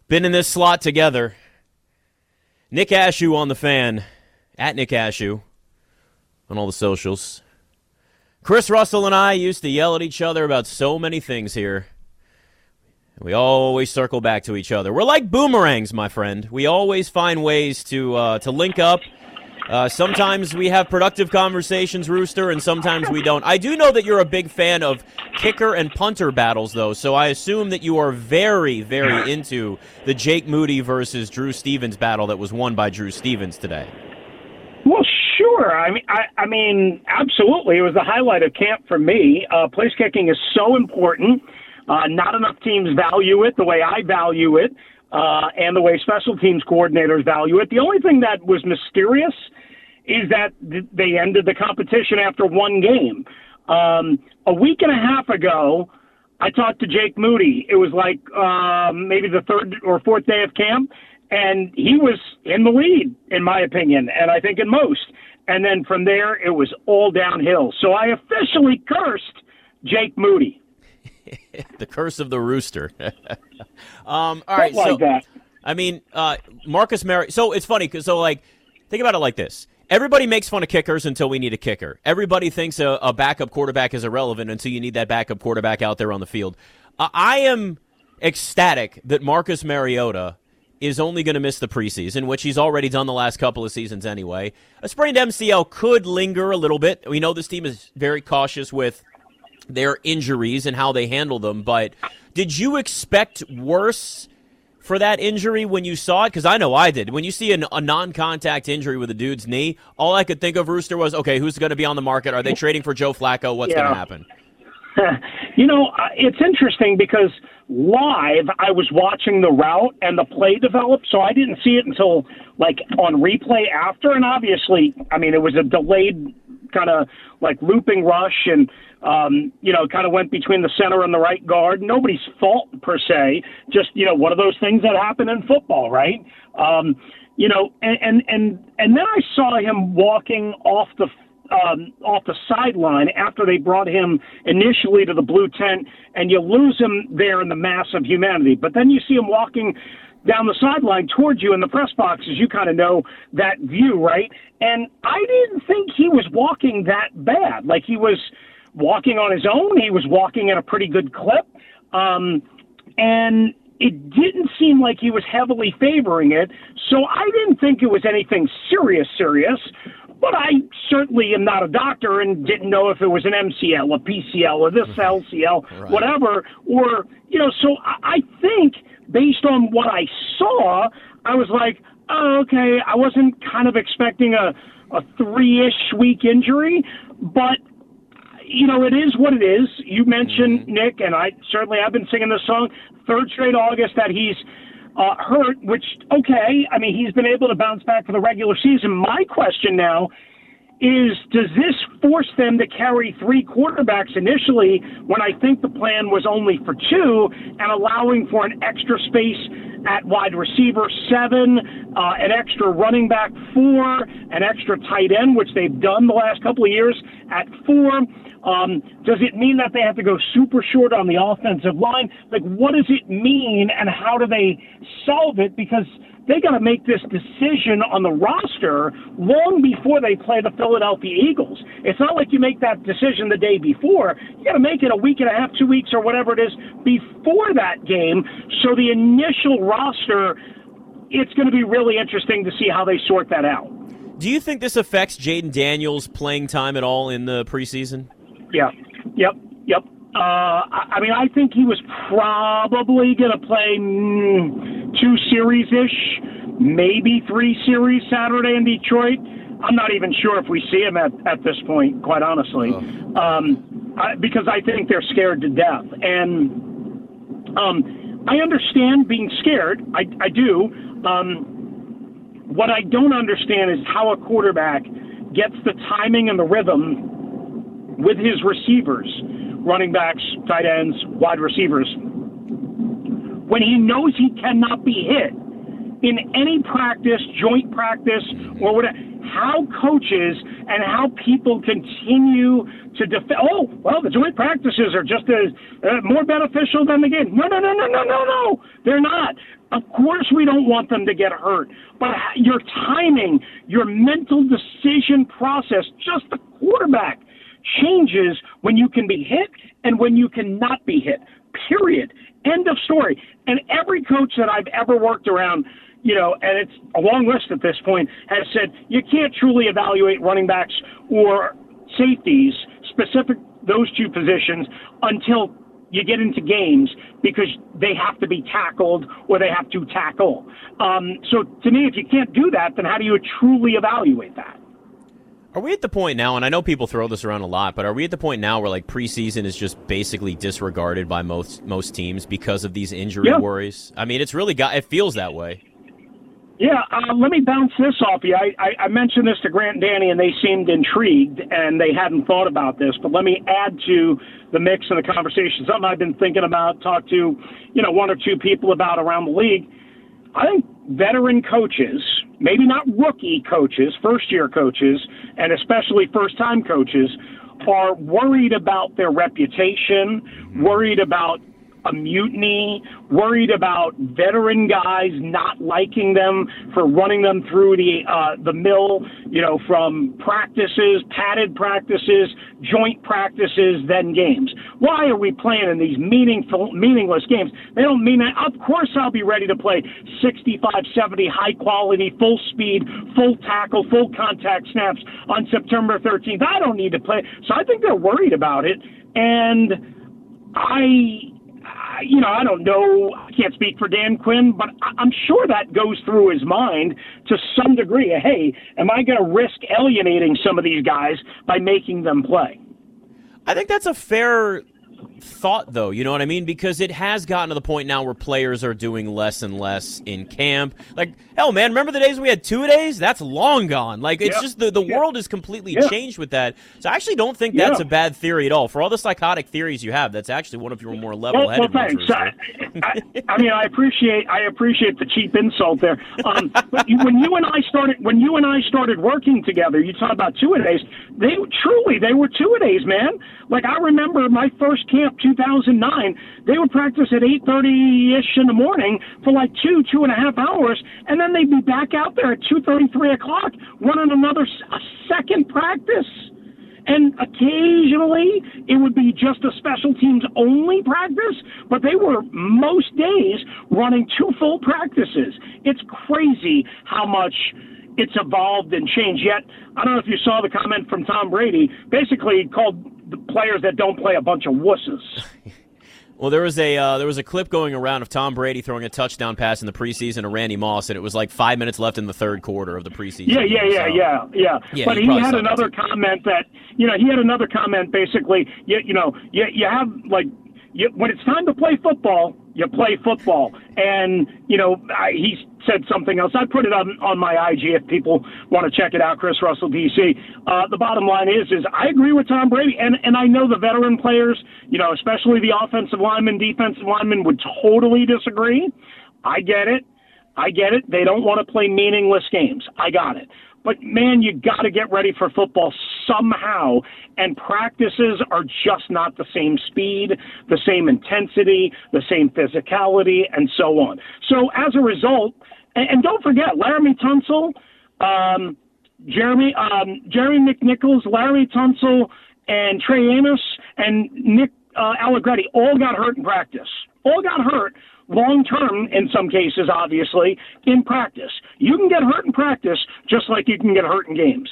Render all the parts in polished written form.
been in this slot together. Nick Ashew on the Fan, at Nick Ashew on all the socials. Chris Russell and I used to yell at each other about so many things here. We always circle back to each other. We're like boomerangs, my friend. We always find ways to link up. Sometimes we have productive conversations, Rooster, and sometimes we don't. I do know that you're a big fan of kicker and punter battles, though, so I assume that you are very, very into the Jake Moody versus Drew Stevens battle that was won by Drew Stevens today. Well, sure. I mean, absolutely. It was the highlight of camp for me. Place kicking is so important. Not enough teams value it the way I value it, and the way special teams coordinators value it. The only thing that was mysterious is that they ended the competition after one game. A week and a half ago, I talked to Jake Moody. It was like maybe the third or fourth day of camp, and he was in the lead, in my opinion, and I think in most. And then from there, it was all downhill. So I officially cursed Jake Moody. The curse of the rooster. All right, like so that. I mean, Marcus Mariota. So it's funny because think about it like this: everybody makes fun of kickers until we need a kicker. Everybody thinks a backup quarterback is irrelevant until you need that backup quarterback out there on the field. I am ecstatic that Marcus Mariota is only going to miss the preseason, which he's already done the last couple of seasons anyway. A sprained MCL could linger a little bit. We know this team is very cautious with their injuries and how they handle them, but did you expect worse for that injury when you saw it? Because I know I did. When you see a non-contact injury with a dude's knee, all I could think of, Rooster, was, okay, who's going to be on the market? Are they trading for Joe Flacco? What's going to happen? It's interesting because live I was watching the route and the play develop, so I didn't see it until like on replay after, and obviously, I mean, it was a delayed kind of like looping rush and kind of went between the center and the right guard. Nobody's fault per se, just, one of those things that happen in football, right? And then I saw him walking off the sideline after they brought him initially to the blue tent, and you lose him there in the mass of humanity. But then you see him walking down the sideline towards you in the press boxes. You kind of know that view, right? And I didn't think he was walking that bad. Like, he was walking on his own. He was walking at a pretty good clip. And it didn't seem like he was heavily favoring it. So I didn't think it was anything serious. But I certainly am not a doctor and didn't know if it was an MCL, a PCL, or this LCL, right, whatever. Or, so I think based on what I saw, I was like, oh, okay, I wasn't kind of expecting a 3-ish week injury, but it is what it is. You mentioned, Nick, and I've been singing this song, third straight August that he's hurt, which, okay, I mean, he's been able to bounce back for the regular season. My question now is, does this force them to carry 3 quarterbacks initially when I think the plan was only for 2, and allowing for an extra space at wide receiver 7, an extra running back 4, an extra tight end, which they've done the last couple of years at 4? Does it mean that they have to go super short on the offensive line? Like, what does it mean, and how do they solve it? Because they got to make this decision on the roster long before they play the Philadelphia Eagles. It's not like you make that decision the day before. You got to make it a week and a half, 2 weeks, or whatever it is before that game. So the initial roster, it's going to be really interesting to see how they sort that out. Do you think this affects Jaden Daniels' playing time at all in the preseason? Yeah. Yep. I think he was probably going to play 2 series-ish, maybe 3 series Saturday in Detroit. I'm not even sure if we see him at this point, quite honestly, because I think they're scared to death. And I understand being scared. I do. What I don't understand is how a quarterback gets the timing and the rhythm with his receivers, running backs, tight ends, wide receivers, when he knows he cannot be hit in any practice, joint practice, or whatever. How coaches and how people continue to defend. Oh, well, the joint practices are just as more beneficial than the game. No. They're not. Of course we don't want them to get hurt, but your timing, your mental decision process, just the quarterback, changes when you can be hit and when you cannot be hit, period. End of story. And every coach that I've ever worked around, and it's a long list at this point, has said you can't truly evaluate running backs or safeties, specific those two positions, until you get into games because they have to be tackled or they have to tackle. So to me, if you can't do that, then how do you truly evaluate that? Are we at the point now, and I know people throw this around a lot, but are we at the point now where like preseason is just basically disregarded by most teams because of these injury worries? I mean, it feels that way. Yeah, let me bounce this off you. I mentioned this to Grant and Danny, and they seemed intrigued, and they hadn't thought about this. But let me add to the mix and the conversation, something I've been thinking about, talked to, one or two people about around the league. I think veteran coaches, maybe not rookie coaches, first-year coaches, and especially first-time coaches, are worried about their reputation, worried about a mutiny, worried about veteran guys not liking them for running them through the mill, from practices, padded practices, joint practices, then games. Why are we playing in these meaningless games? They don't mean that. Of course I'll be ready to play 65, 70 high-quality, full-speed, full tackle, full contact snaps on September 13th. I don't need to play. So I think they're worried about it, and I don't know, I can't speak for Dan Quinn, but I'm sure that goes through his mind to some degree. Hey, am I going to risk alienating some of these guys by making them play? I think that's a fair thought, though, you know what I mean? Because it has gotten to the point now where players are doing less and less in camp. Like, hell, man, remember the days when we had 2-a-days? That's long gone. Like, it's just the world has completely changed with that. So I actually don't think that's a bad theory at all. For all the psychotic theories you have, that's actually one of your more level-headed ones. Well, thanks. I appreciate the cheap insult there. But when you and I started working together, you talk about 2-a-days. They were 2-a-days, man. Like, I remember my first camp, 2009, they would practice at 8:30-ish in the morning for like 2.5 hours, and then they'd be back out there at 2:30, 3 o'clock running a second practice. And occasionally it would be just a special teams only practice, but they were most days running 2 full practices. It's crazy how much it's evolved and changed. Yet, I don't know if you saw the comment from Tom Brady, basically called the players that don't play a bunch of wusses. Well, there was a clip going around of Tom Brady throwing a touchdown pass in the preseason to Randy Moss, and it was like 5 minutes left in the third quarter of the preseason. Yeah. But he had another comment basically, you have like, when it's time to play football, you play football. And, he said something else. I put it on my IG if people want to check it out, Chris Russell, DC. The bottom line is I agree with Tom Brady, and I know the veteran players, especially the offensive linemen, defensive linemen, would totally disagree. I get it. They don't want to play meaningless games. I got it. But, man, you got to get ready for football somehow, and practices are just not the same speed, the same intensity, the same physicality, and so on. So, as a result, and don't forget, Laremy Tunsil, Jeremy McNichols, Larry Tunsil, and Trey Amos, and Nick Allegretti all got hurt in practice. All got hurt. Long-term, in some cases, obviously, in practice. You can get hurt in practice just like you can get hurt in games.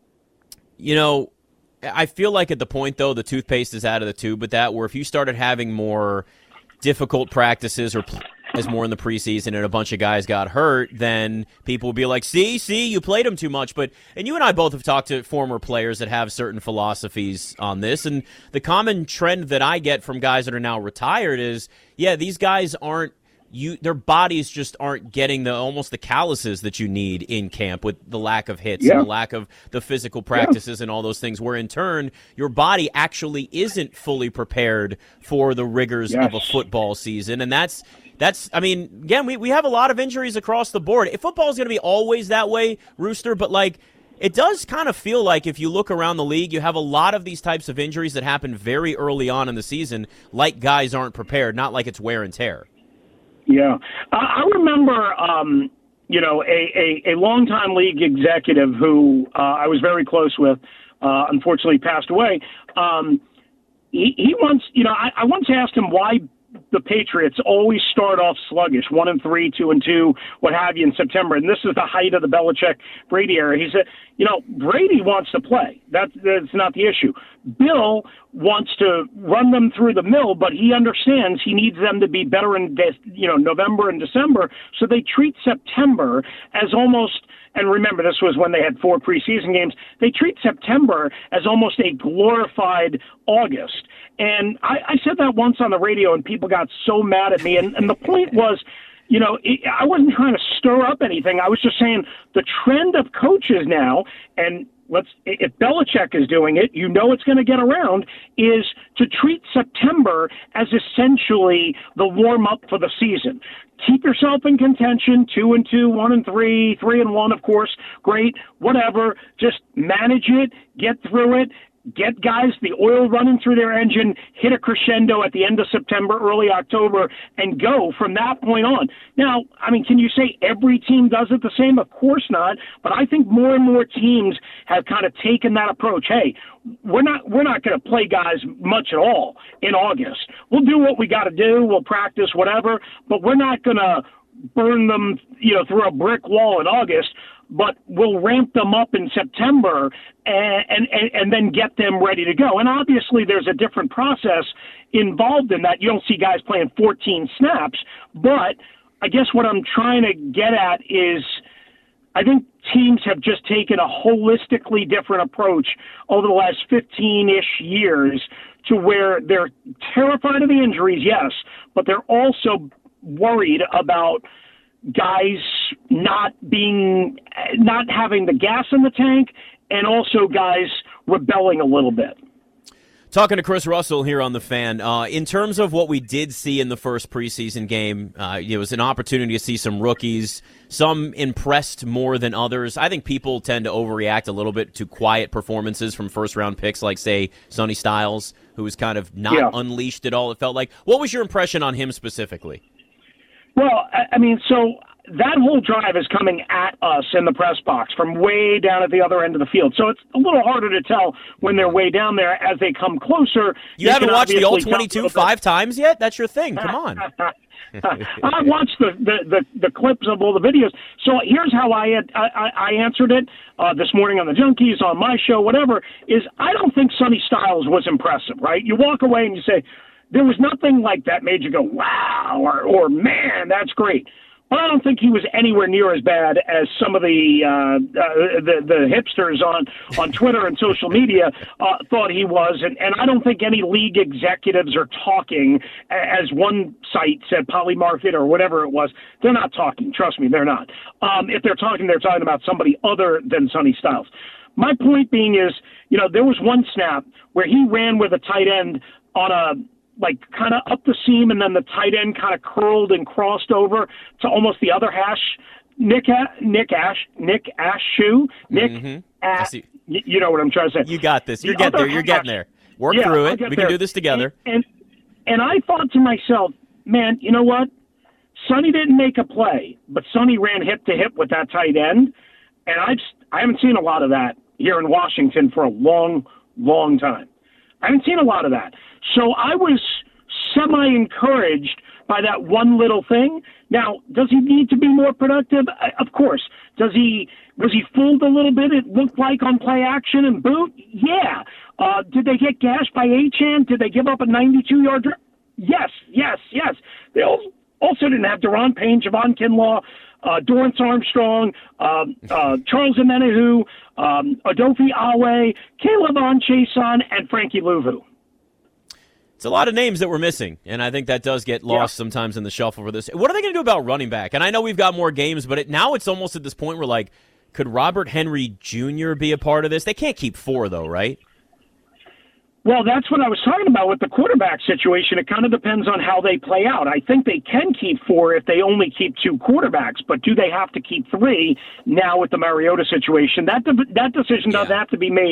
I feel like at the point, though, the toothpaste is out of the tube with that, where if you started having more difficult practices or as more in the preseason and a bunch of guys got hurt, then people would be like, see, you played them too much. And you and I both have talked to former players that have certain philosophies on this, and the common trend that I get from guys that are now retired is, these guys their bodies just aren't getting almost the calluses that you need in camp with the lack of hits and the lack of the physical practices and all those things, where in turn your body actually isn't fully prepared for the rigors of a football season. And that's again, we have a lot of injuries across the board. If football is going to be always that way, Rooster, but it does kind of feel like if you look around the league, you have a lot of these types of injuries that happen very early on in the season, like guys aren't prepared, not like it's wear and tear. Yeah. I remember, a longtime league executive who I was very close with, unfortunately passed away. He once, I once asked him why the Patriots always start off sluggish, 1-3, 2-2, what have you in September. And this is the height of the Belichick-Brady era. He said, Brady wants to play. That's not the issue. Bill wants to run them through the mill, but he understands he needs them to be better in, November and December. So they treat September as almost, and remember, this was when they had 4 preseason games, they treat September as almost a glorified August. And I said that once on the radio, and people got so mad at me. And the point was, I wasn't trying to stir up anything. I was just saying the trend of coaches now, and if Belichick is doing it, it's going to get around, is to treat September as essentially the warm-up for the season. Keep yourself in contention, 2-2, 1-3, 3-1, of course, great, whatever. Just manage it, get through it. Get guys the oil running through their engine, hit a crescendo at the end of September, early October, and go from that point on. Now, can you say every team does it the same? Of course not. But I think more and more teams have kind of taken that approach. Hey, we're not going to play guys much at all in August. We'll do what we got to do. We'll practice whatever, but we're not going to burn them, through a brick wall in August. But we'll ramp them up in September and then get them ready to go. And obviously there's a different process involved in that. You don't see guys playing 14 snaps, but I guess what I'm trying to get at is I think teams have just taken a holistically different approach over the last 15-ish years to where they're terrified of the injuries, yes, but they're also worried about guys not having the gas in the tank, and also guys rebelling a little bit. Talking to Chris Russell here on The Fan. In terms of what we did see in the first preseason game, it was an opportunity to see some rookies. Some impressed more than others. I think people tend to overreact a little bit to quiet performances from first-round picks like, say, Sonny Styles, who was kind of not unleashed at all, it felt like. What was your impression on him specifically? Well, so that whole drive is coming at us in the press box from way down at the other end of the field. So it's a little harder to tell when they're way down there. As they come closer, you haven't watched the All-22 5 times yet? That's your thing. Come on. I've watched the clips of all the videos. So here's how I answered it this morning on the Junkies, on my show, whatever, is I don't think Sonny Styles was impressive, right? You walk away and you say, there was nothing like that made you go, wow, or man, that's great. But I don't think he was anywhere near as bad as some of the hipsters on Twitter and social media thought he was. And I don't think any league executives are talking, as one site said, Polymarket or whatever it was. They're not talking. Trust me, they're not. If they're talking about somebody other than Sonny Styles. My point being is, there was one snap where he ran with a tight end on a kind of up the seam, and then the tight end kind of curled and crossed over to almost the other hash. Nick Ash shoe. You know what I'm trying to say. You got this. You're getting there. You're getting there. Work through it. We can do this together. And I thought to myself, man, you know what? Sonny didn't make a play, but Sonny ran hip to hip with that tight end, and I haven't seen a lot of that here in Washington for a long, long time. I haven't seen a lot of that. So I was semi-encouraged by that one little thing. Now, does he need to be more productive? Of course. Was he fooled a little bit? It looked like on play action and boot? Yeah. Did they get gashed by Achane? Did they give up a 92-yard drive? Yes. They also didn't have Deron Payne, Javon Kinlaw, Dorrance Armstrong, Charles Omenihu, Odafe Awe, Caleb Chason, and Frankie Louvu. It's a lot of names that we're missing, and I think that does get lost sometimes in the shuffle for this. What are they going to do about running back? And I know we've got more games, but now it's almost at this point where, could Robert Henry Jr. be a part of this? They can't keep 4, though, right? Well, that's what I was talking about with the quarterback situation. It kind of depends on how they play out. I think they can keep 4 if they only keep 2 quarterbacks, but do they have to keep 3 now with the Mariota situation? That decision doesn't have to be made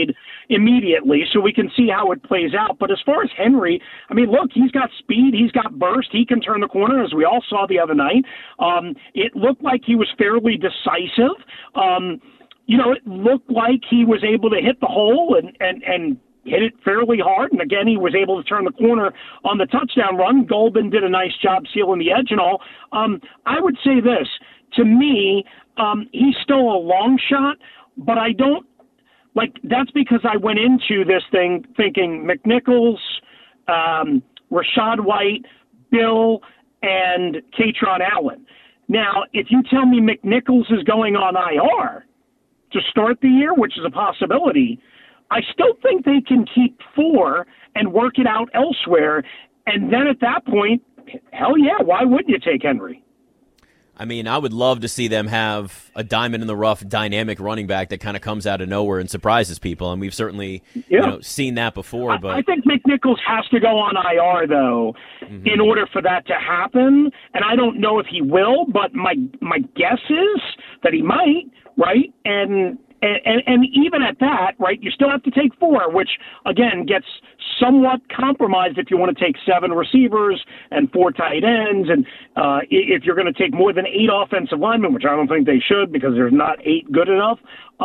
immediately, so we can see how it plays out. But as far as Henry, I mean, look, he's got speed, he's got burst, he can turn the corner, as we all saw the other night. It looked like he was fairly decisive. It looked like he was able to hit the hole and hit it fairly hard. And again, he was able to turn the corner on the touchdown run. Golban did a nice job sealing the edge and all. I would say this, to me, he's still a long shot, but I don't, that's because I went into this thing thinking McNichols, Rachaad White, Bill, and Kaytron Allen. Now, if you tell me McNichols is going on IR to start the year, which is a possibility, I still think they can keep 4 and work it out elsewhere. And then at that point, hell yeah, why wouldn't you take Henry? I mean, I would love to see them have a diamond in the rough, dynamic running back that kind of comes out of nowhere and surprises people, and we've certainly seen that before. But I think McNichols has to go on IR, though, in order for that to happen. And I don't know if he will, but my guess is that he might, right? And even at that, right, you still have to take 4, which, again, gets somewhat compromised if you want to take 7 receivers and 4 tight ends. And if you're going to take more than 8 offensive linemen, which I don't think they should because there's not 8 good enough,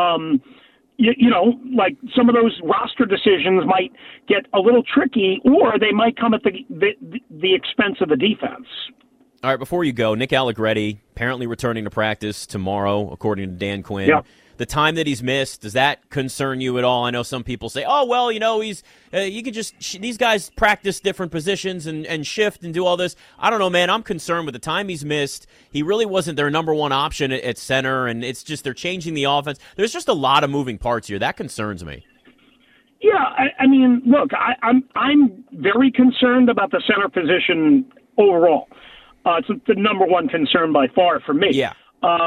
some of those roster decisions might get a little tricky, or they might come at the expense of the defense. All right, before you go, Nick Allegretti apparently returning to practice tomorrow, according to Dan Quinn. Yeah. The time that he's missed, does that concern you at all? I know some people say, oh, well, he's you can just these guys practice different positions and shift and do all this. I don't know, man. I'm concerned with the time he's missed. He really wasn't their number one option at center, and it's just they're changing the offense. There's just a lot of moving parts here. That concerns me. Yeah, I mean, look, I'm very concerned about the center position overall. It's the number one concern by far for me. Yeah.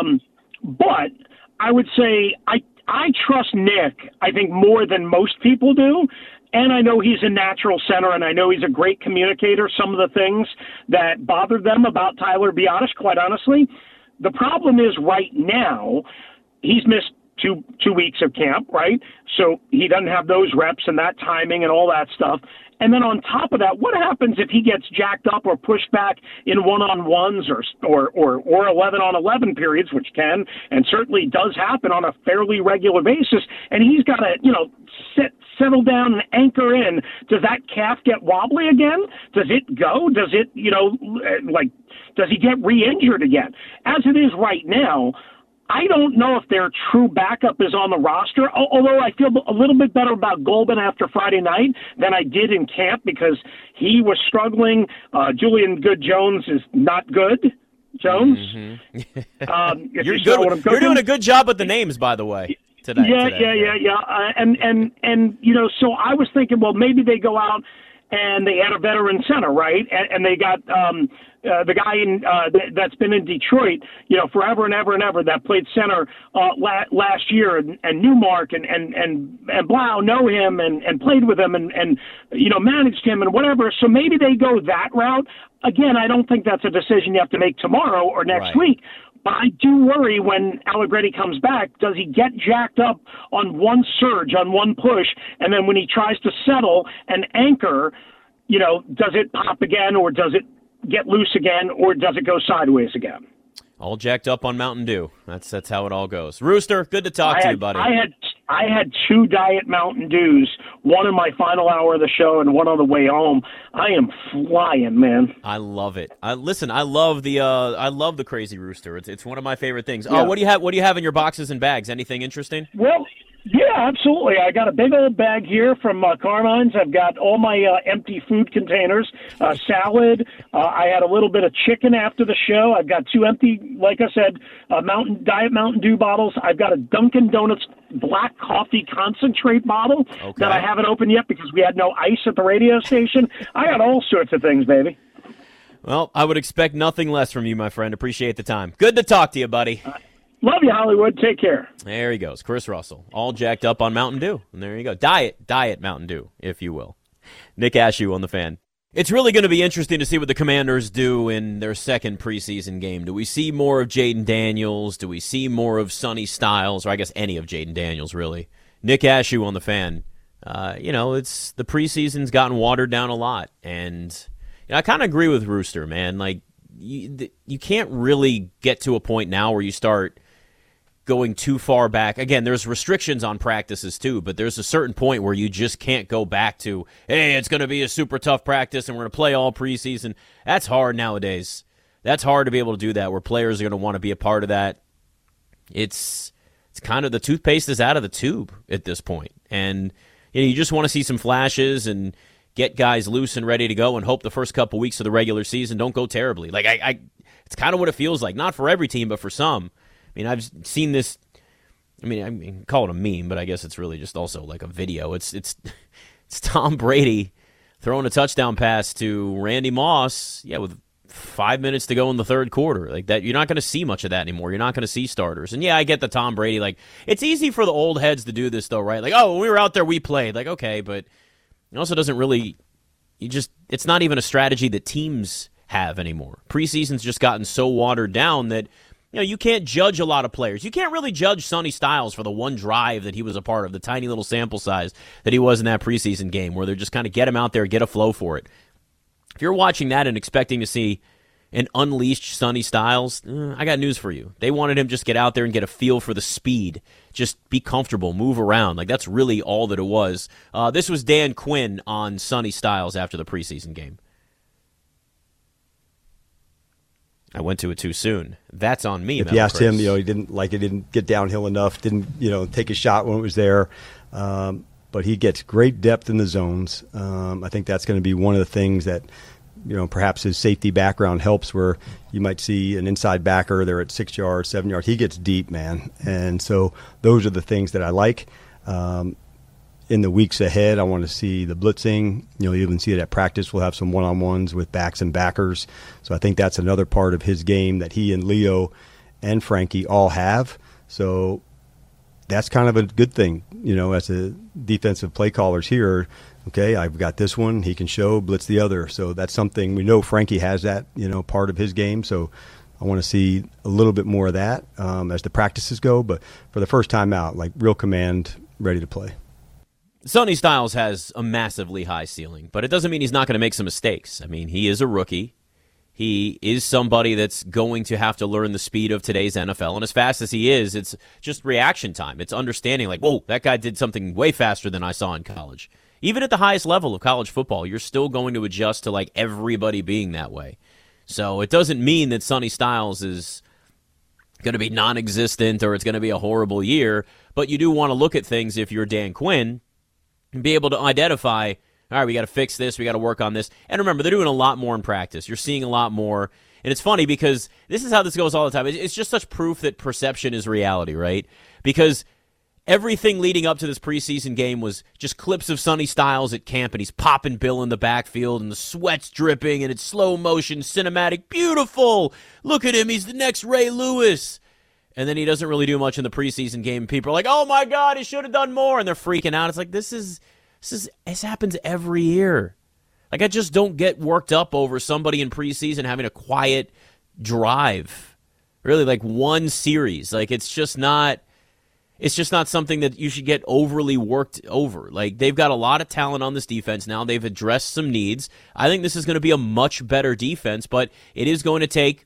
But I would say I trust Nick, I think, more than most people do. And I know he's a natural center, and I know he's a great communicator. Some of the things that bothered them about Tyler Biadasz, quite honestly. The problem is right now he's missed two weeks of camp, right? So he doesn't have those reps and that timing and all that stuff. And then on top of that, what happens if he gets jacked up or pushed back in one-on-ones or 11-on-11 periods, which can and certainly does happen on a fairly regular basis, and he's got to, settle down and anchor in. Does that calf get wobbly again? Does it go? Does it, does he get re-injured again? As it is right now, I don't know if their true backup is on the roster, although I feel a little bit better about Golban after Friday night than I did in camp because he was struggling. Julian Good-Jones is not good. Jones? Mm-hmm. You're doing a good job with the names, by the way, today. Yeah. And so I was thinking, well, maybe they go out and they add a veteran center, right? And they got the guy that's been in Detroit, forever and ever and ever, that played center last year, and Newmark and Blau know him and played with him and managed him and whatever. So maybe they go that route. Again, I don't think that's a decision you have to make tomorrow or next week. But I do worry when Allegretti comes back, does he get jacked up on one surge, on one push, and then when he tries to settle and anchor, does it pop again, or does it get loose again, or does it go sideways again? All jacked up on Mountain Dew. That's how it all goes. Rooster, good to talk to you, buddy. I had 2 Diet Mountain Dews, one in my final hour of the show and one on the way home. I am flying, man. I love it. Listen, I love the Crazy Rooster. It's one of my favorite things. Yeah. Oh, what do you have in your boxes and bags? Anything interesting? Well, yeah, absolutely. I got a big old bag here from Carmine's. I've got all my empty food containers, salad. I had a little bit of chicken after the show. I've got 2 empty, like I said, Diet Mountain Dew bottles. I've got a Dunkin' Donuts black coffee concentrate bottle that I haven't opened yet because we had no ice at the radio station. I got all sorts of things, baby. Well, I would expect nothing less from you, my friend. Appreciate the time. Good to talk to you, buddy. Love you, Hollywood. Take care. There he goes. Chris Russell, all jacked up on Mountain Dew. And there you go. Diet Mountain Dew, if you will. Nick Ashew on the Fan. It's really going to be interesting to see what the Commanders do in their second preseason game. Do we see more of Jaden Daniels? Do we see more of Sonny Styles? Or I guess any of Jaden Daniels, really. Nick Ashew on the Fan. It's the preseason's gotten watered down a lot, and I kind of agree with Rooster, man. Like you can't really get to a point now where you start going too far back. Again, there's restrictions on practices too, but there's a certain point where you just can't go back to, hey, it's going to be a super tough practice and we're going to play all preseason. That's hard nowadays. That's hard to be able to do that, where players are going to want to be a part of that. It's kind of the toothpaste is out of the tube at this point. And you just want to see some flashes and get guys loose and ready to go and hope the first couple weeks of the regular season don't go terribly. Like it's kind of what it feels like. Not for every team, but for some. I mean, I've seen this. I mean, call it a meme, but I guess it's really just also like a video. It's Tom Brady throwing a touchdown pass to Randy Moss, with 5 minutes to go in the third quarter. Like that, you're not going to see much of that anymore. You're not going to see starters. And I get the Tom Brady. Like, it's easy for the old heads to do this, though, right? Like, oh, when we were out there, we played. Like, okay, but it also doesn't really. It's not even a strategy that teams have anymore. Preseason's just gotten so watered down that. You can't judge a lot of players. You can't really judge Sonny Styles for the one drive that he was a part of, the tiny little sample size that he was in that preseason game, where they're just kind of get him out there, get a flow for it. If you're watching that and expecting to see an unleashed Sonny Styles, I got news for you. They wanted him just get out there and get a feel for the speed. Just be comfortable, move around. Like, that's really all that it was. This was Dan Quinn on Sonny Styles after the preseason game. I went to it too soon. That's on me. If you asked him, he didn't get downhill enough, didn't take a shot when it was there. But he gets great depth in the zones. I think that's going to be one of the things that, perhaps his safety background helps, where you might see an inside backer, they're at 6 yards, 7 yards. He gets deep, man. And so those are the things that I like. In the weeks ahead, I want to see the blitzing. You even see it at practice. We'll have some one-on-ones with backs and backers. So I think that's another part of his game that he and Leo and Frankie all have. So that's kind of a good thing, as a defensive play callers here. Okay, I've got this one. He can show, blitz the other. So that's something we know Frankie has that, part of his game. So I want to see a little bit more of that as the practices go. But for the first time out, like real command, ready to play. Sonny Styles has a massively high ceiling, but it doesn't mean he's not going to make some mistakes. I mean, he is a rookie. He is somebody that's going to have to learn the speed of today's NFL, and as fast as he is, it's just reaction time. It's understanding, like, whoa, that guy did something way faster than I saw in college. Even at the highest level of college football, you're still going to adjust to, like, everybody being that way. So it doesn't mean that Sonny Styles is going to be non-existent or it's going to be a horrible year, but you do want to look at things if you're Dan Quinn and be able to identify, all right, we got to fix this, we got to work on this. And remember, they're doing a lot more in practice. You're seeing a lot more. And it's funny because this is how this goes all the time. It's just such proof that perception is reality, right? Because everything leading up to this preseason game was just clips of Sonny Styles at camp, and he's popping Bill in the backfield, and the sweat's dripping, and it's slow motion, cinematic, beautiful. Look at him, he's the next Ray Lewis. And then he doesn't really do much in the preseason game. People are like, oh, my God, he should have done more. And they're freaking out. It's like, this happens every year. Like, I just don't get worked up over somebody in preseason having a quiet drive. Really, like one series. Like, it's just not something that you should get overly worked over. Like, they've got a lot of talent on this defense now. They've addressed some needs. I think this is going to be a much better defense, but it is going to take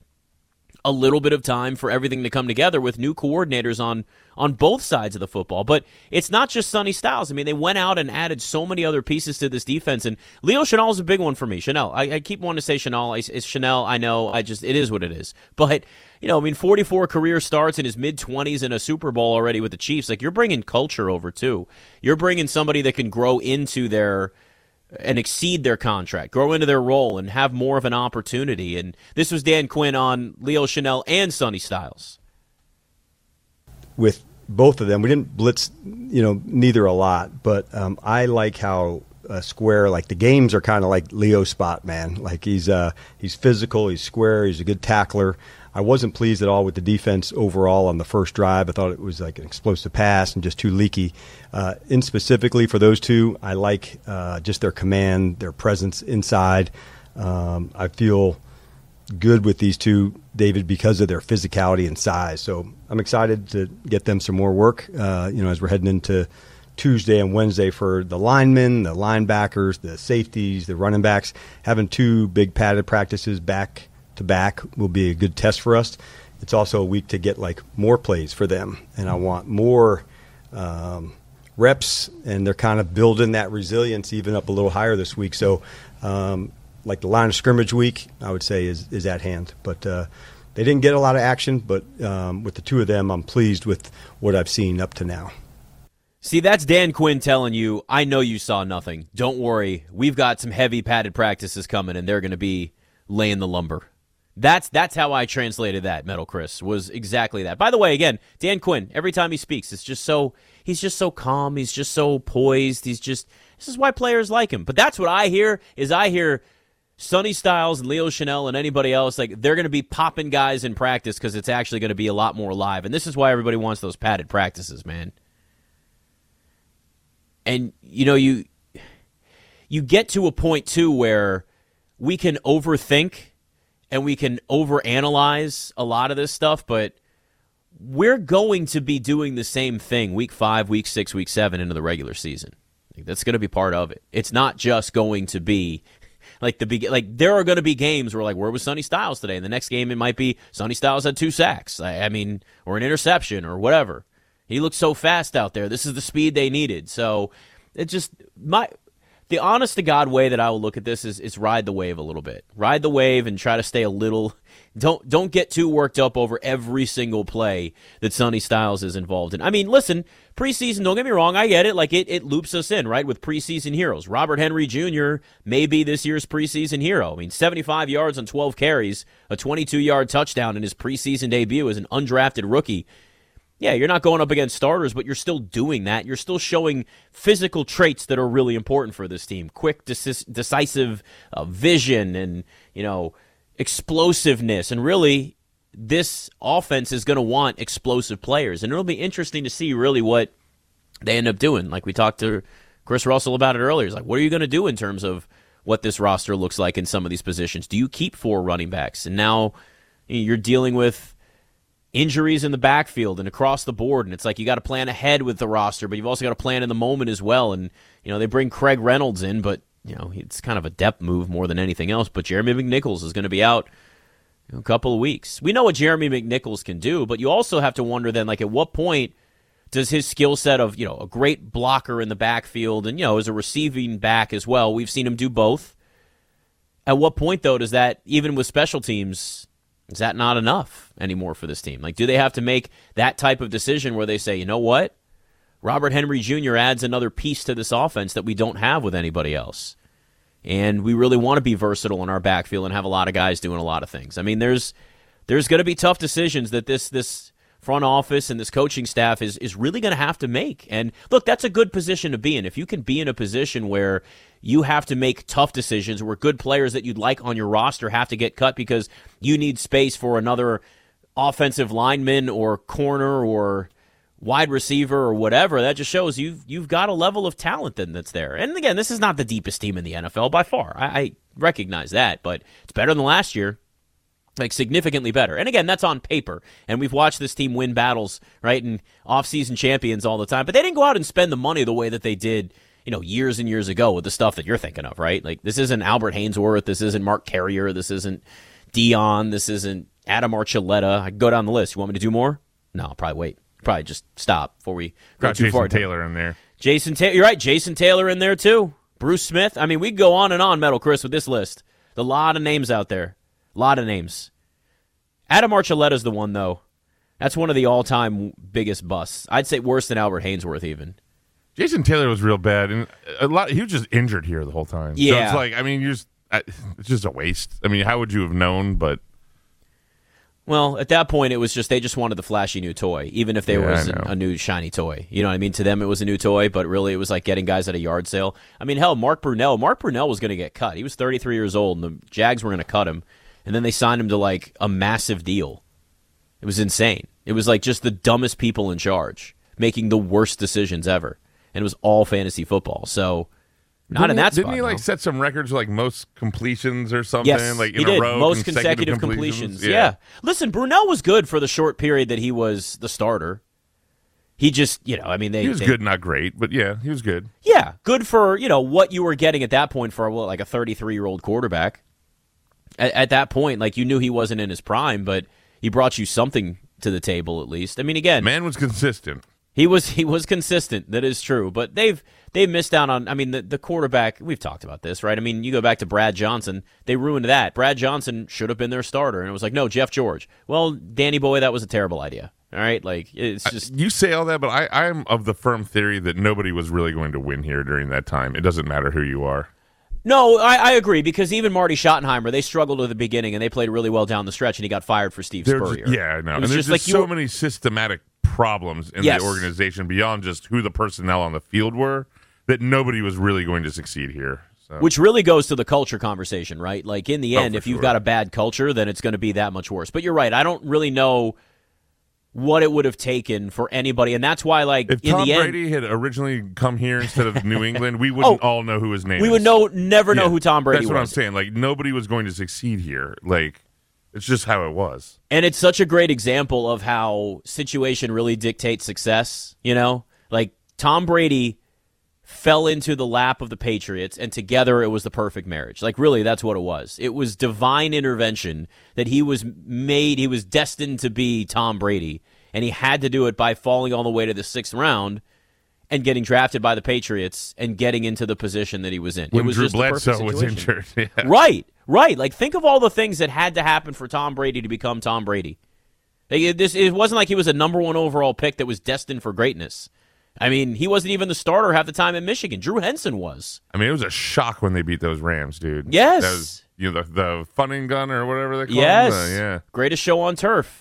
a little bit of time for everything to come together with new coordinators on both sides of the football. But it's not just Sonny Styles. I mean, they went out and added so many other pieces to this defense, and Leo Chenal is a big one for me. Chenal. I keep wanting to say Chenal. It's Chenal, I know. It is what it is. But, 44 career starts in his mid-20s in a Super Bowl already with the Chiefs. Like, you're bringing culture over, too. You're bringing somebody that can grow into and exceed their contract, grow into their role, and have more of an opportunity. And this was Dan Quinn on Leo Chenal and Sonny Styles. With both of them, we didn't blitz, neither a lot, but I like how square, like the games are kind of like Leo's spot, man. Like he's physical, he's square, he's a good tackler. I wasn't pleased at all with the defense overall on the first drive. I thought it was like an explosive pass and just too leaky. In specifically for those two, I like just their command, their presence inside. I feel good with these two, David, because of their physicality and size. So I'm excited to get them some more work, as we're heading into Tuesday and Wednesday for the linemen, the linebackers, the safeties, the running backs. Having 2 big padded practices back to back will be a good test for us. It's also a week to get like more plays for them, and I want more reps, and they're kind of building that resilience even up a little higher this week. So like the line of scrimmage week, I would say is at hand. But they didn't get a lot of action, but with the 2 of them, I'm pleased with what I've seen up to now. See, that's Dan Quinn telling you, I know you saw nothing. Don't worry. We've got some heavy padded practices coming, and they're going to be laying the lumber. That's how I translated that, Metal Chris, was exactly that. By the way, again, Dan Quinn, every time he speaks, he's just so calm. He's just so poised. This is why players like him. But that's what I hear Sonny Styles and Leo Chanel and anybody else, like, they're going to be popping guys in practice because it's actually going to be a lot more live. And this is why everybody wants those padded practices, man. And, you get to a point, too, where we can overthink and we can overanalyze a lot of this stuff, but we're going to be doing the same thing week 5, week 6, week 7 into the regular season. That's going to be part of it. It's not just going to be like there are going to be games where, like, where was Sonny Styles today? And the next game it might be Sonny Styles had 2 sacks. I mean, or an interception or whatever. He looked so fast out there. This is the speed they needed. So it just the honest to God way that I will look at this is ride the wave a little bit. Ride the wave and try to stay a little. Don't get too worked up over every single play that Sonny Styles is involved in. I mean, listen, preseason, don't get me wrong, I get it. Like, it loops us in, right, with preseason heroes. Robert Henry Jr. may be this year's preseason hero. I mean, 75 yards on 12 carries, a 22-yard touchdown in his preseason debut as an undrafted rookie. Yeah, you're not going up against starters, but you're still doing that. You're still showing physical traits that are really important for this team. Quick, decisive vision and, explosiveness. And really, this offense is going to want explosive players. And it'll be interesting to see really what they end up doing. Like we talked to Chris Russell about it earlier. He's like, what are you going to do in terms of what this roster looks like in some of these positions? Do you keep 4 running backs? And now you're dealing with injuries in the backfield and across the board, and it's like you got to plan ahead with the roster, but you've also got to plan in the moment as well. And they bring Craig Reynolds in, but it's kind of a depth move more than anything else. But Jeremy McNichols is going to be out a couple of weeks. We know what Jeremy McNichols can do, but you also have to wonder then, like, at what point does his skill set of a great blocker in the backfield and as a receiving back as well, we've seen him do both. At what point though does that, even with special teams, is that not enough anymore for this team? Like, do they have to make that type of decision where they say, you know what? Robert Henry Jr. adds another piece to this offense that we don't have with anybody else. And we really want to be versatile in our backfield and have a lot of guys doing a lot of things. I mean, there's going to be tough decisions that this front office and this coaching staff is really going to have to make. And look, that's a good position to be in. If you can be in a position where you have to make tough decisions, where good players that you'd like on your roster have to get cut because you need space for another offensive lineman or corner or wide receiver or whatever, that just shows you've got a level of talent that's there. And again, this is not the deepest team in the NFL by far. I recognize that, but it's better than last year. Like, significantly better. And again, that's on paper. And we've watched this team win battles, right, and off-season champions all the time. But they didn't go out and spend the money the way that they did, years and years ago with the stuff that you're thinking of, right? Like, this isn't Albert Haynesworth. This isn't Mark Carrier. This isn't Dion. This isn't Adam Archuleta. I can go down the list. You want me to do more? No, I'll probably wait. Probably just stop before we go got too far. Jason Taylor in there. Jason Taylor. You're right. Jason Taylor in there, too. Bruce Smith. I mean, we could go on and on, Metal Chris, with this list. There's a lot of names out there. A lot of names. Adam Archuleta's the one, though. That's one of the all-time biggest busts. I'd say worse than Albert Haynesworth, even. Jason Taylor was real bad, and he was just injured here the whole time. Yeah. So it's like, I mean, it's just a waste. I mean, how would you have known? But well, at that point, it was just they just wanted the flashy new toy, even if there was a new shiny toy. You know what I mean? To them, it was a new toy, but really, it was like getting guys at a yard sale. I mean, hell, Mark Brunell was going to get cut. He was 33 years old, and the Jags were going to cut him. And then they signed him to, like, a massive deal. It was insane. It was, like, just the dumbest people in charge making the worst decisions ever. And it was all fantasy football. So, not in that spot. Didn't he, like, set some records for, like, most completions or something? Yes, like, he did. Most consecutive completions. Yeah. Listen, Brunell was good for the short period that he was the starter. He just, I mean, he was good, not great, but yeah, he was good. Yeah, good for, what you were getting at that point for, like a 33-year-old quarterback. At that point, like, you knew he wasn't in his prime, but he brought you something to the table at least. I mean, again, man was consistent. He was consistent. That is true, but they've missed out on. I mean, the quarterback. We've talked about this, right? I mean, you go back to Brad Johnson. They ruined that. Brad Johnson should have been their starter, and it was like, no, Jeff George. Well, Danny Boy, that was a terrible idea. All right, like it's just you say all that, but I am of the firm theory that nobody was really going to win here during that time. It doesn't matter who you are. No, I agree, because even Marty Schottenheimer, they struggled at the beginning, and they played really well down the stretch, and he got fired for Steve Spurrier. Yeah, I know. And there's just so many systematic problems in the organization beyond just who the personnel on the field were that nobody was really going to succeed here. So. Which really goes to the culture conversation, right? Like, in the end, if you've got a bad culture, then it's going to be that much worse. But you're right. I don't really know what it would have taken for anybody, and that's why, like, if in Tom the end, Brady had originally come here instead of New England, we wouldn't all know who his name is. We would never know who Tom Brady was. That's what I'm saying. Like, nobody was going to succeed here. Like, it's just how it was. And it's such a great example of how situation really dictates success, Like, Tom Brady fell into the lap of the Patriots, and together it was the perfect marriage. Like, really, that's what it was. It was divine intervention that he was destined to be Tom Brady, and he had to do it by falling all the way to the 6th round and getting drafted by the Patriots and getting into the position that he was in. When it was Drew just Bledsoe was injured. Yeah. Right. Like, think of all the things that had to happen for Tom Brady to become Tom Brady. It wasn't like he was a number 1 overall pick that was destined for greatness. I mean, he wasn't even the starter half the time in Michigan. Drew Henson was. I mean, it was a shock when they beat those Rams, dude. Yes. That was, the fun and gun or whatever they call it. Yeah. Greatest show on turf.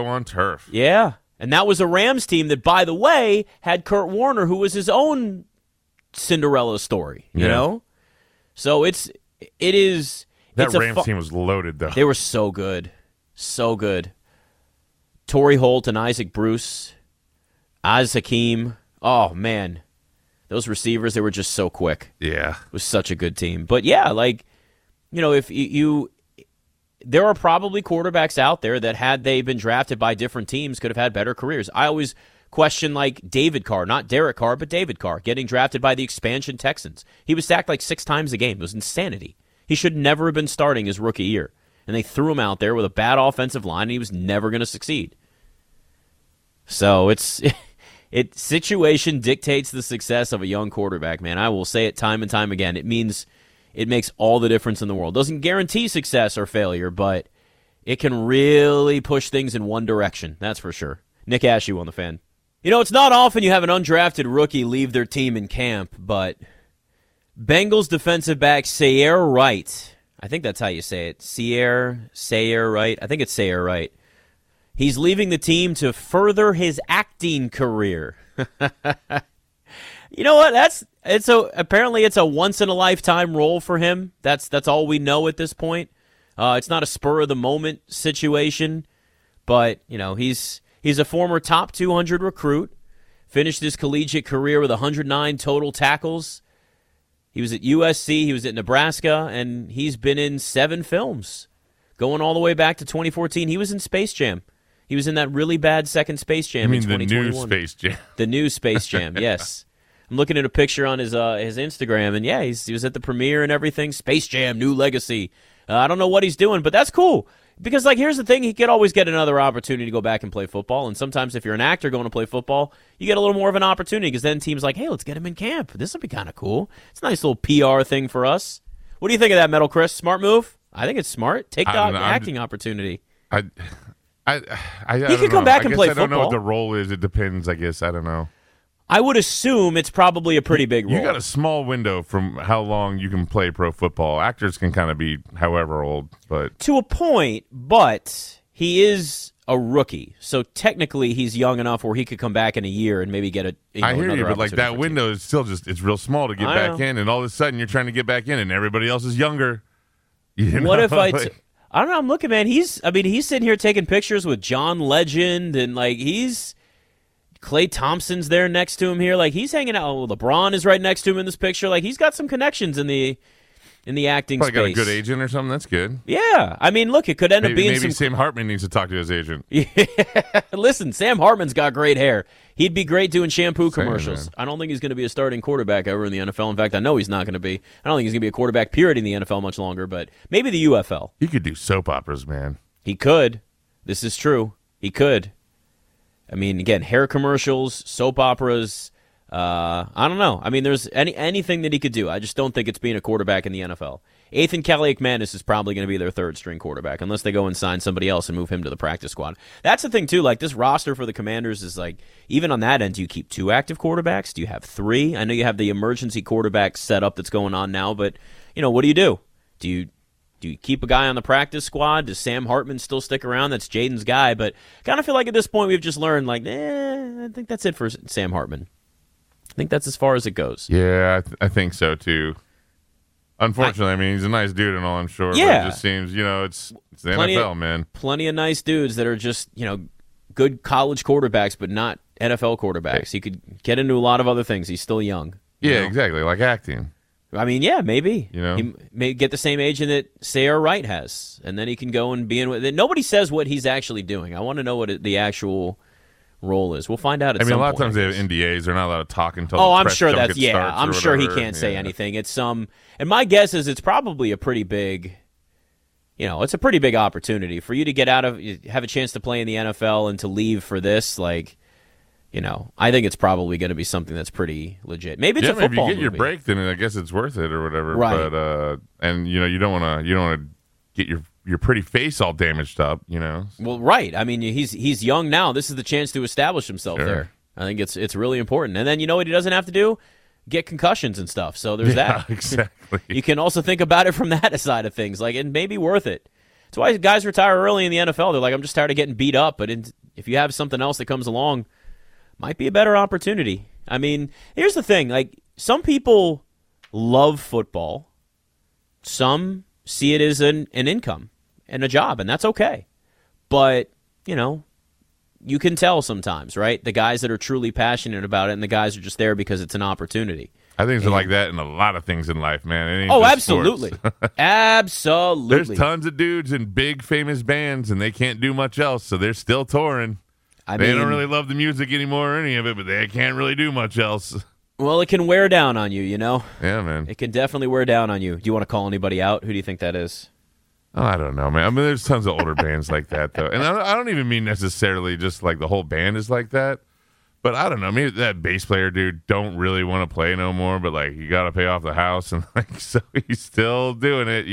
Yeah. And that was a Rams team that, by the way, had Kurt Warner, who was his own Cinderella story, you know? So it is. That Rams team was loaded, though. They were so good. So good. Torrey Holt and Isaac Bruce, Az Hakim. Oh, man. Those receivers, they were just so quick. Yeah. It was such a good team. But, yeah, like, if you there are probably quarterbacks out there that, had they been drafted by different teams, could have had better careers. I always question, like, David Carr, not Derek Carr, but David Carr, getting drafted by the expansion Texans. He was sacked like 6 times a game. It was insanity. He should never have been starting his rookie year. And they threw him out there with a bad offensive line, and he was never going to succeed. So situation dictates the success of a young quarterback, man. I will say it time and time again. It makes all the difference in the world. Doesn't guarantee success or failure, but it can really push things in one direction. That's for sure. Nick Ashew on the Fan. It's not often you have an undrafted rookie leave their team in camp, but Bengals defensive back Sayer Wright, I think that's how you say it, Sayer Wright, I think it's Sayer Wright. He's leaving the team to further his acting career. You know what? Apparently it's a once in a lifetime role for him. That's all we know at this point. It's not a spur of the moment situation, but he's a former top 200 recruit. Finished his collegiate career with 109 total tackles. He was at USC, he was at Nebraska, and he's been in 7 films, going all the way back to 2014. He was in Space Jam. He was in that really bad second Space Jam in 2021. The new Space Jam? The new Space Jam, yes. I'm looking at a picture on his Instagram, and yeah, he was at the premiere and everything. Space Jam, New Legacy. I don't know what he's doing, but that's cool. Because, like, here's the thing. He could always get another opportunity to go back and play football, and sometimes if you're an actor going to play football, you get a little more of an opportunity because then teams like, hey, let's get him in camp. This will be kind of cool. It's a nice little PR thing for us. What do you think of that, Metal Chris? Smart move? I think it's smart. Take the acting opportunity. He could come back and play football. I don't know what the role is. It depends, I guess. I don't know. I would assume it's probably a pretty big role. You got a small window from how long you can play pro football. Actors can kind of be however old, but to a point, but he is a rookie. So technically he's young enough where he could come back in a year and maybe get I hear you, but like that window is still it's real small to get back in, and all of a sudden you're trying to get back in and everybody else is younger. What if I don't know, I'm looking, man, he's sitting here taking pictures with John Legend, and like Klay Thompson's there next to him here. Like, he's hanging out. LeBron is right next to him in this picture. Like, he's got some connections in the in the acting Probably space. got a good agent or something. That's good. Yeah, I mean, look, it could end up being maybe Sam Hartman needs to talk to his agent. Listen, Sam Hartman's got great hair. He'd be great doing shampoo Same, commercials. man. I don't think he's going to be a starting quarterback ever in the NFL. In fact, I know he's not going to be. I don't think he's going to be a quarterback period in the NFL much longer, but maybe the UFL. He could do soap operas, man. He could. This is true. He could. I mean, again, hair commercials, soap operas. I don't know. I mean, there's anything that he could do. I just don't think it's being a quarterback in the NFL. Ethan Kaliak-Manis is probably going to be their third-string quarterback unless they go and sign somebody else and move him to the practice squad. That's the thing, too. Like, this roster for the Commanders is like, even on that end, do you keep 2 active quarterbacks? Do you have 3? I know you have the emergency quarterback setup that's going on now, but, what do you do? Do you keep a guy on the practice squad? Does Sam Hartman still stick around? That's Jaden's guy, but kind of feel like at this point we've just learned, like, I think that's it for Sam Hartman. I think that's as far as it goes. Yeah, I think so, too. Unfortunately, I mean, he's a nice dude and all, I'm sure. Yeah. But it just seems, it's the NFL, man. Plenty of nice dudes that are just, good college quarterbacks, but not NFL quarterbacks. He could get into a lot of other things. He's still young. Yeah, exactly, like acting. I mean, yeah, maybe. You know? He may get the same agent that Sayre Wright has, and then he can go and be in with it. Nobody says what he's actually doing. I want to know what the actual role is. We'll find out at some point. I mean, a lot of times they have NDAs. They're not allowed to talk until Oh, the I'm press sure junket that's, yeah, starts I'm or sure he whatever. can't say anything. It's and my guess is it's probably a pretty big, it's a pretty big opportunity for you to get have a chance to play in the NFL and to leave for this, like, I think it's probably going to be something that's pretty legit. Maybe it's a football if you get your movie. break, then I guess it's worth it or whatever. Right. But and you don't want to get your pretty face all damaged up. Well, right. I mean, he's young now. This is the chance to establish himself Sure. there. I think it's really important. And then you know what he doesn't have to do? Get concussions and stuff. So there's that. Exactly. You can also think about it from that side of things. Like, it may be worth it. That's why guys retire early in the NFL. They're like, I'm just tired of getting beat up. But if you have something else that comes along, might be a better opportunity. I mean, here's the thing. Like, some people love football. Some see it as an income and a job, and that's okay. But, you can tell sometimes, right? The guys that are truly passionate about it and the guys are just there because it's an opportunity. I think it's like that in a lot of things in life, man. It ain't Oh, just absolutely. sports. Absolutely. There's tons of dudes in big famous bands, and they can't do much else, so they're still touring. They don't really love the music anymore or any of it, but they can't really do much else. Well, it can wear down on you, Yeah, man. It can definitely wear down on you. Do you want to call anybody out? Who do you think that is? Oh, I don't know, man. I mean, there's tons of older bands like that, though. And I don't even mean necessarily just like the whole band is like that. But I don't know. Maybe that bass player dude don't really want to play no more, but like you got to pay off the house, and like so he's still doing it,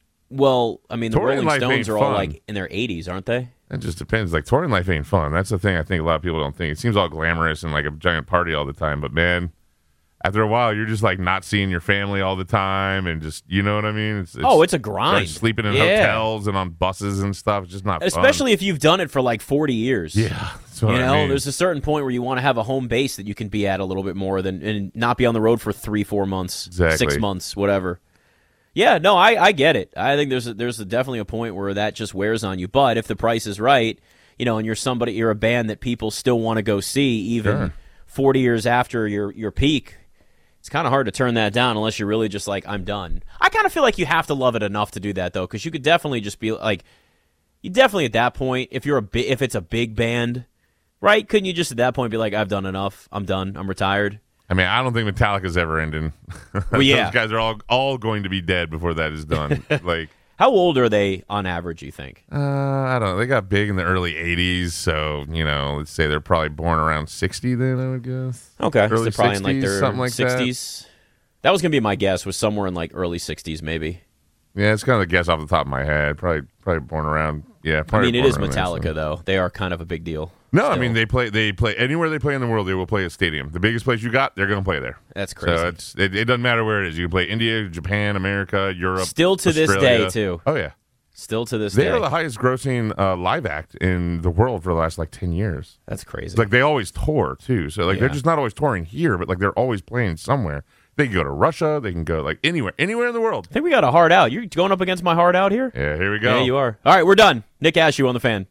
Well, I mean, the Touring Rolling life Stones ain't are all fun. like in their 80s, aren't they? It just depends. Like touring life ain't fun. That's the thing I think a lot of people don't think. It seems all glamorous and like a giant party all the time, but man, after a while, you're just like not seeing your family all the time, and just you know what I mean. It's It's a grind. like sleeping in Yeah. hotels and on buses and stuff. It's just not fun. Especially if you've done it for like 40 years. Yeah, that's what I mean. There's a certain point where you want to have a home base that you can be at a little bit more than and not be on the road for 3-4 months, Exactly. 6 months, whatever. Yeah, no, I get it. I think there's definitely a point where that just wears on you. But if the price is right, and you're a band that people still want to go see, even Sure. 40 years after your peak, it's kind of hard to turn that down unless you're really just like, I'm done. I kind of feel like you have to love it enough to do that, though, because you could definitely just be like, you definitely at that point, if it's a big band, right? Couldn't you just at that point be like, I've done enough, I'm done, I'm retired? I mean, I don't think Metallica's ever ending. Well, yeah. Those guys are all going to be dead before that is done. Like, How old are they on average, you think? I don't know. They got big in the early 80s, so, let's say they're probably born around 60 then, I would guess. Okay, Early so they're probably in like 60s, their something like 60s. That was going to be my guess, was somewhere in like early 60s maybe. Yeah, it's kind of a guess off the top of my head. Probably born around, I probably mean, it born is around there, Metallica, so. though. They are kind of a big deal. No, I still. mean, they play anywhere they play in the world, they will play a stadium. The biggest place you got, they're going to play there. That's crazy. So it doesn't matter where it is. You can play India, Japan, America, Europe. Still to this Australia. day, too. Oh, yeah. Still to this They day. are the highest grossing live act in the world for the last like 10 years. That's crazy. Like they always tour too. So like they're Yeah. just not always touring here, but like they're always playing somewhere. They can go to Russia, they can go like anywhere in the world. I think we got a hard out. You're going up against my hard out here? Yeah, here we go. Yeah, you are. All right, we're done. Nick Ashew on the Fan.